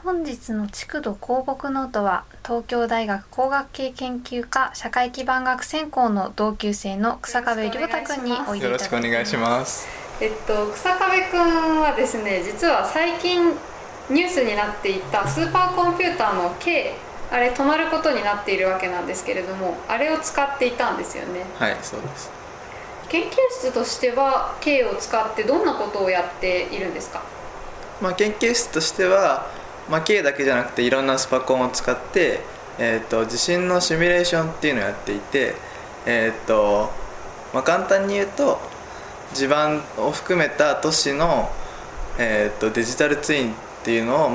本日の築土鉱木ノートは東京大学工学系研究科社会基盤学専攻の同級生の草壁亮太くんにおいでいただきます。 よろしくお願いします。 草壁くんはですね、実は最近ニュースになっていたスーパーコンピューターの K、 あれ止まることになっているわけなんですけれども、あれを使っていたんですよね。 はい、そうです。 研究室としては K を使ってどんなことをやっているんですか？ 研究室としては、K だけじゃなくていろんなスパコンを使って、地震のシミュレーションっていうのをやっていて、簡単に言うと地盤を含めた都市の、デジタルツインっていうのを、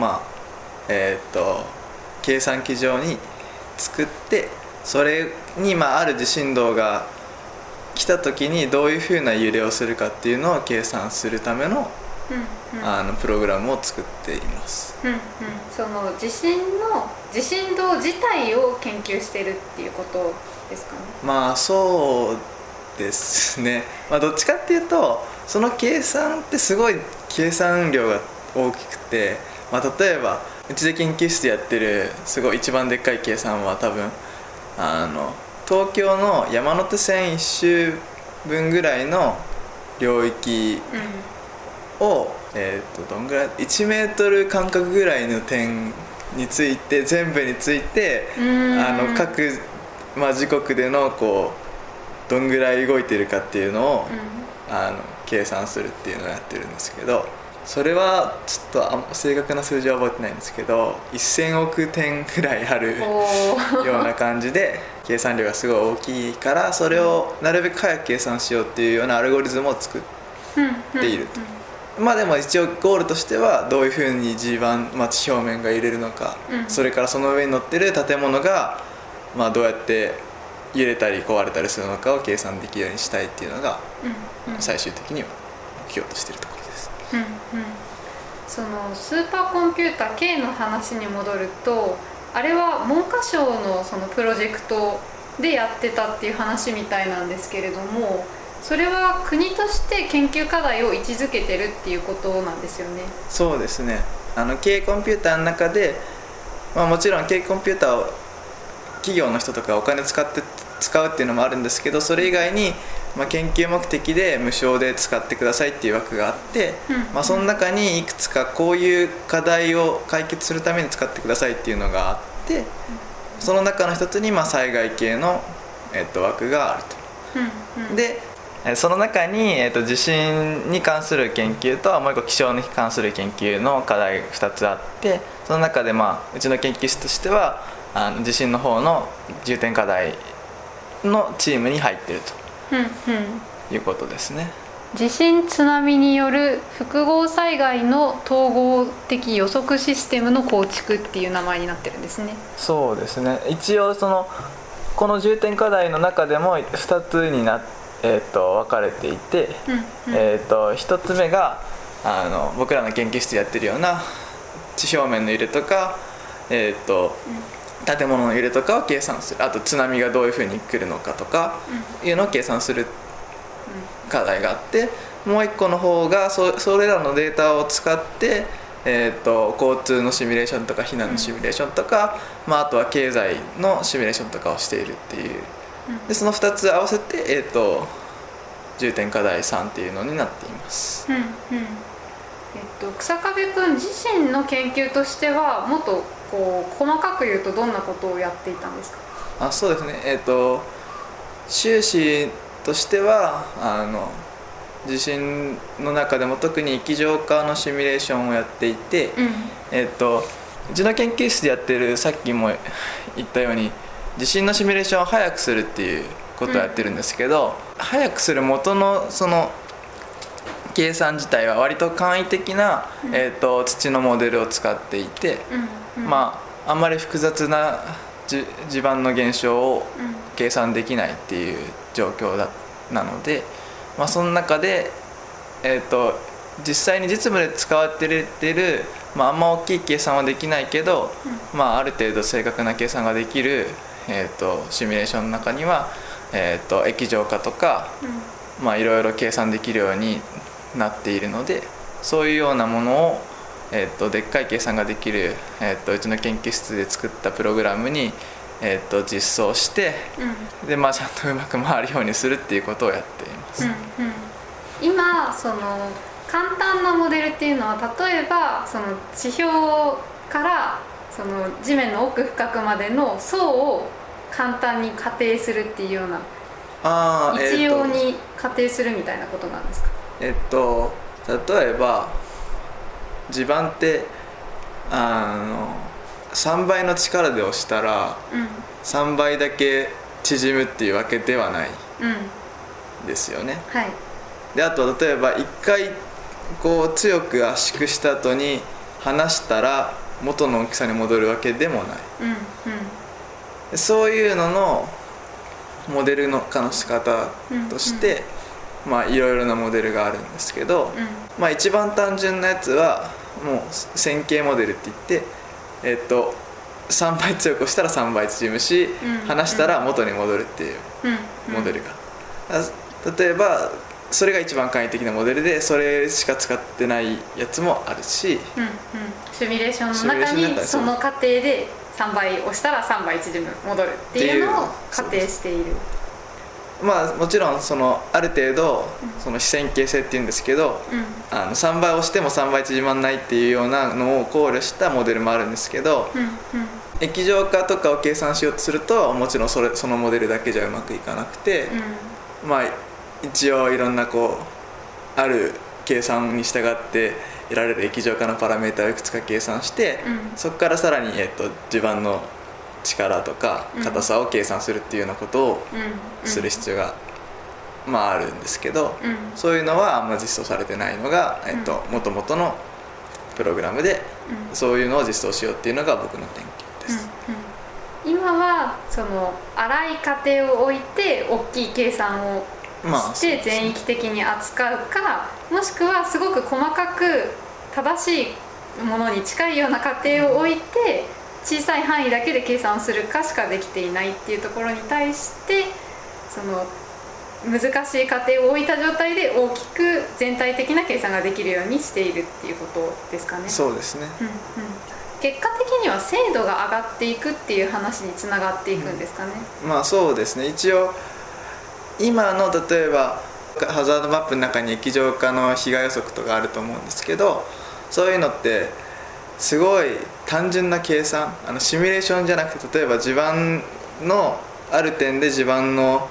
計算機上に作って、それに、ある地震動が来た時にどういうふうな揺れをするかっていうのを計算するためのプログラムを作っています。 その地震動自体を研究してるっていうことですかね？ そうですね。どっちかっていうと、その計算ってすごい計算量が大きくて、例えばうちで研究室でやってるすごい一番でっかい計算は多分東京の山手線一周分ぐらいの領域を、どんぐらい1メートル間隔ぐらいの点について全部について各、時刻でのどんぐらい動いてるかっていうのを、計算するっていうのをやってるんですけど、それはちょっと正確な数字は覚えてないんですけど、1000億点ぐらいあるような感じで計算量がすごい大きいから、それをなるべく早く計算しようっていうようなアルゴリズムを作っていると。でも一応ゴールとしてはどういうふうに地盤、地表面が揺れるのか、それからその上に乗ってる建物が、どうやって揺れたり壊れたりするのかを計算できるようにしたいっていうのが、最終的には目標としているところです。 そのスーパーコンピューター K の話に戻ると、あれは文科省のそのプロジェクトでやってたっていう話みたいなんですけれども、それは国として研究課題を位置づけてるっていうことなんですよね？ そうですね。K コンピューターの中で、もちろん K コンピューターを企業の人とかお金使うっていうのもあるんですけど、それ以外に、研究目的で無償で使ってくださいっていう枠があって、その中にいくつかこういう課題を解決するために使ってくださいっていうのがあって、その中の一つに災害系の、枠があると。でその中に、地震に関する研究ともう一個気象に関する研究の課題2つあって、その中で、うちの研究室としては地震の方の重点課題のチームに入っているということですね。 地震津波による複合災害の統合的予測システムの構築っていう名前になってるんですね。 そうですね。一応この重点課題の中でも2つに分かれていて、1つ目が僕らの研究室でやってるような地表面の揺れとか、建物の揺れとかを計算する、あと津波がどういうふうに来るのかとかいうのを計算する課題があって、もう1個の方がそれらのデータを使って、交通のシミュレーションとか避難のシミュレーションとか、あとは経済のシミュレーションとかをしているっていう。でその2つ合わせて、重点課題3っていうのになっています。 草壁くん自身の研究としてはもっと細かく言うとどんなことをやっていたんですか？ そうですね。修士としては地震の中でも特に液状化のシミュレーションをやっていて、うちの研究室でやってる、さっきも言ったように地震のシミュレーションを早くするっていうことをやってるんですけど、早くする元のその計算自体は割と簡易的な、土のモデルを使っていて、あんまり複雑な地盤の現象を計算できないっていう状況なので、その中で、実際に実務で使われてる、あんま大きい計算はできないけど、ある程度正確な計算ができるシミュレーションの中には、液状化とか、いろいろ計算できるようになっているので、そういうようなものをでっかい計算ができる、うちの研究室で作ったプログラムに、実装して、でちゃんとうまく回るようにするっていうことをやっています。 今その簡単なモデルっていうのは、例えばその地表からその地面の奥深くまでの層を簡単に仮定するっていうような、一様に仮定するみたいなことなんですか？ 例えば地盤って3倍の力で押したら、3倍だけ縮むっていうわけではないですよね。であと例えば1回こう強く圧縮した後に離したら元の大きさに戻るわけでもない、そういうののモデル化の仕方として、いろいろなモデルがあるんですけど、一番単純なやつはもう線形モデルって言って、3倍強くしたら3倍縮むし、離したら元に戻るっていうモデルが、例えばそれが一番簡易的なモデルで、それしか使ってないやつもあるし、 シミュレーションの中にその過程で3倍押したら3倍縮む戻るっていうのを仮定している。 もちろんある程度その非線形性っていうんですけど、3倍押しても3倍縮まんないっていうようなのを考慮したモデルもあるんですけど、液状化とかを計算しようとするともちろんそのモデルだけじゃうまくいかなくて、一応いろんなある計算に従って得られる液状化のパラメータをいくつか計算して、そこからさらに、地盤の力とか硬さを計算するっていうようなことをする必要が、あるんですけど、そういうのはあんま実装されてないのが、元々のプログラムで、そういうのを実装しようっていうのが僕の研究です。 今はその粗い過程を置いて大きい計算をして全域的に扱うか、もしくはすごく細かく正しいものに近いような過程を置いて小さい範囲だけで計算をするかしかできていないっていうところに対して、その難しい過程を置いた状態で大きく全体的な計算ができるようにしているっていうことですかね。 そうですね。 結果的には精度が上がっていくっていう話につながっていくんですかね。 そうですね。一応今の例えばハザードマップの中に液状化の被害予測とかあると思うんですけど、そういうのってすごい単純な計算、シミュレーションじゃなくて、例えば地盤のある点で地盤の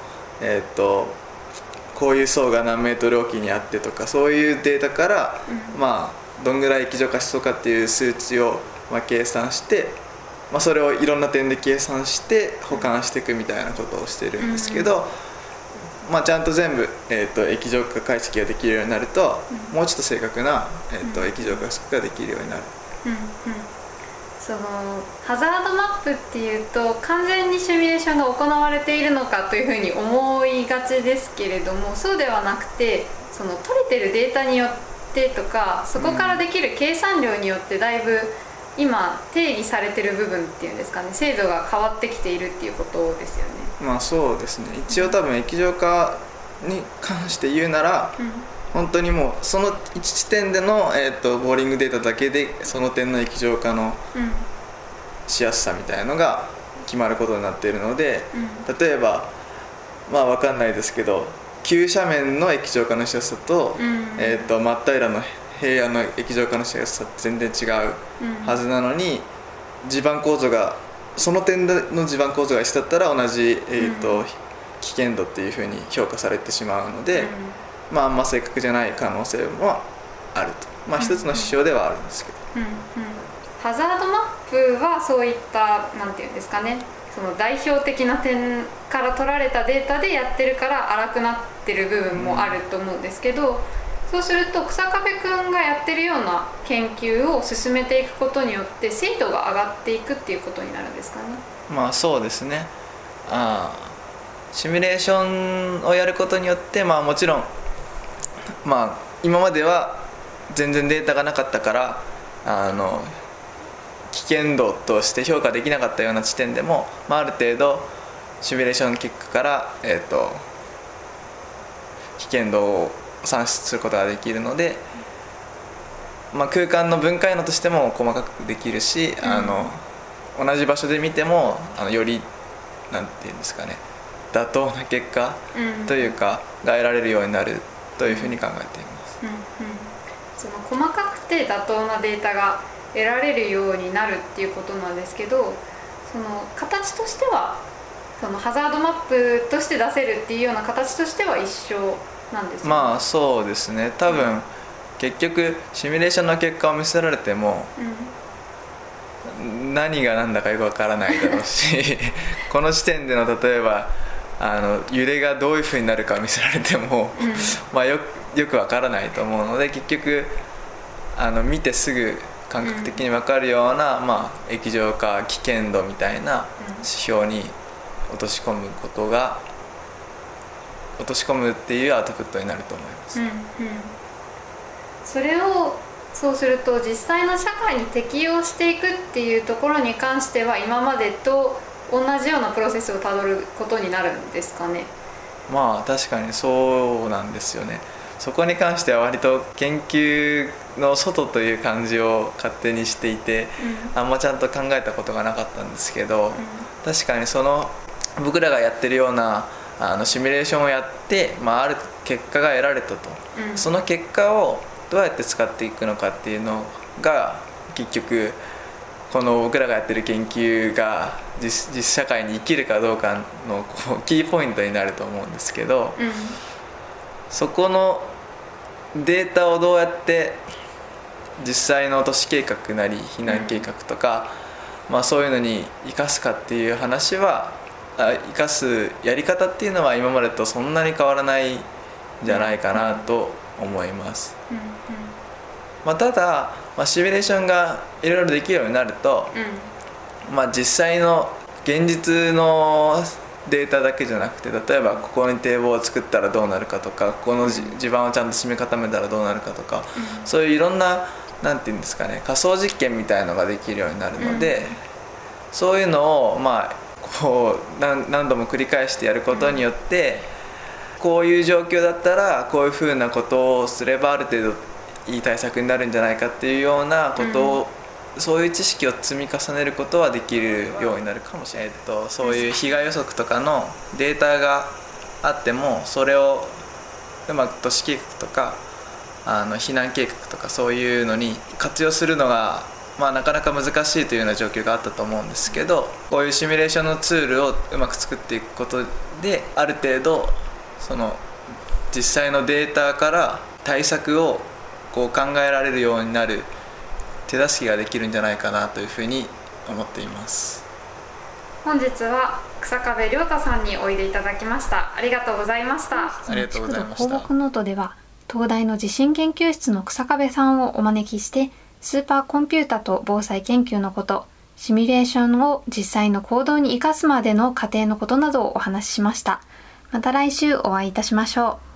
こういう層が何メートルおきにあってとか、そういうデータから、どんぐらい液状化しそうかっていう数値を計算して、それをいろんな点で計算して保管していくみたいなことをしてるんですけど、ちゃんと全部、液状化解析ができるようになると、もうちょっと正確な、液状化予測ができるようになる。 そのハザードマップっていうと完全にシミュレーションが行われているのかというふうに思いがちですけれども、そうではなくて、その取れてるデータによってとか、そこからできる計算量によってだいぶ今定義されてる部分っていうんですかね、精度が変わってきているっていうことですよね。 そうですね。一応多分液状化に関して言うなら、本当にもうその1地点での、ボーリングデータだけでその点の液状化のしやすさみたいなのが決まることになっているので、例えば分かんないですけど、急斜面の液状化のしやすさと、真っ平らの平野の液状化のしやすさって全然違うはずなのに、地盤構造がその点の地盤構造が一緒だったら同じ、危険度っていうふうに評価されてしまうので、あんま正確じゃない可能性もあると、一つの指標ではあるんですけど、 ハザードマップはそういったなんていうんですかね、その代表的な点から取られたデータでやってるから荒くなってる部分もあると思うんですけど、そうすると草壁くんがやってるような研究を進めていくことによって精度が上がっていくっていうことになるんですかね。 そうですね。シミュレーションをやることによって、もちろん今までは全然データがなかったから、危険度として評価できなかったような地点でも、ある程度シミュレーション結果から、危険度を算出することができるので、 空間の分解能としても細かくできるし、同じ場所で見てもよりなんていうんですかね、妥当な結果というかが得られるようになるというふうに考えています。 その細かくて妥当なデータが得られるようになるっていうことなんですけど、その形としてはそのハザードマップとして出せるっていうような形としては一緒なんですか？ そうですね。多分、結局シミュレーションの結果を見せられても、何が何だかよくわからないだろうしこの時点での例えば揺れがどういうふうになるかを見せられても、よくわからないと思うので、結局見てすぐ感覚的に分かるような、液状化危険度みたいな指標に落とし込むっていうアウトプットになると思います。 それをそうすると実際の社会に適用していくっていうところに関しては今までと同じようなプロセスをたどることになるんですかね？ 確かにそうなんですよね。そこに関しては割と研究の外という感じを勝手にしていて、あんまちゃんと考えたことがなかったんですけど、確かにその僕らがやってるようなシミュレーションをやって、ある結果が得られたと、その結果をどうやって使っていくのかっていうのが結局この僕らがやってる研究が実社会に生きるかどうかのキーポイントになると思うんですけど、そこのデータをどうやって実際の都市計画なり避難計画とか、そういうのに生かすかっていう話は生かすやり方っていうのは今までとそんなに変わらないんじゃないかなと思います。ただ、シミュレーションがいろいろできるようになると、実際の現実のデータだけじゃなくて、例えばここに堤防を作ったらどうなるかとか、ここの地盤をちゃんと締め固めたらどうなるかとか、そういういろんななんていうんですかね、仮想実験みたいのができるようになるので、そういうのを何度も繰り返してやることによって、こういう状況だったらこういうふうなことをすればある程度いい対策になるんじゃないかっていうようなことを、そういう知識を積み重ねることはできるようになるかもしれない。そういう被害予測とかのデータがあっても、それをうまく都市計画とか避難計画とかそういうのに活用するのが、なかなか難しいというような状況があったと思うんですけど、こういうシミュレーションのツールをうまく作っていくことで、ある程度その実際のデータから対策を考えられるようになる手助けができるんじゃないかなというふうに思っています。 本日は草壁亮太さんにおいでいただきました。ありがとうございました。 ありがとうございました。 放牧ノートでは東大の地震研究室の草壁さんをお招きして、スーパーコンピュータと防災研究のこと、シミュレーションを実際の行動に生かすまでの過程のことなどをお話ししました。また来週お会いいたしましょう。